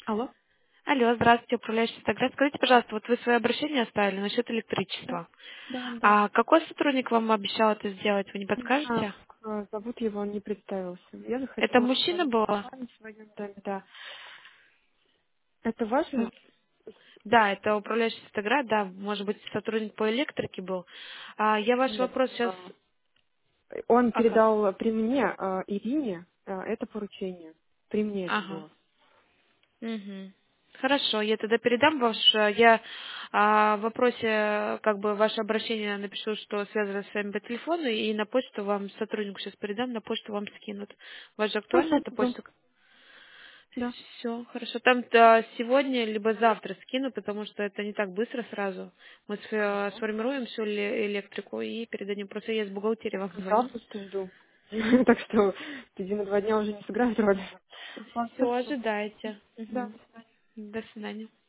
Алло? Алло, здравствуйте, управляющий Инстаграм. Скажите, пожалуйста, вот вы свое обращение оставили насчет Да, электричества. да, да. А какой сотрудник вам обещал это сделать, вы не Не знаю, подскажете? как зовут его, он не представился. Я Это захотела мужчина позвонить был? в своем доме, да. Это важно? Да, это управляющий Инстаграм, да, может быть, сотрудник по электрике был. Я ваш Нет. вопрос сейчас... Он Ага. передал при мне, Ирине, это поручение. При мне это Ага. было. Мгм. Хорошо, я тогда передам я в вопросе, как бы, ваше обращение напишу, что связано с вами по телефону, и на почту вам, сотруднику сейчас передам, на почту вам скинут. У вас же актуальна Хорошо, эта жду. почта? Да. Все, хорошо. Там сегодня либо завтра скину, потому что это не так быстро сразу. Мы Хорошо. сформируем всю электрику и передадим. Просто я из бухгалтерии вам звоню. Запросто жду. Так что 1-2 дня уже не сыграет роли. Ладно, Все, спасибо. ожидайте. Да, Мгм. до свидания. До свидания.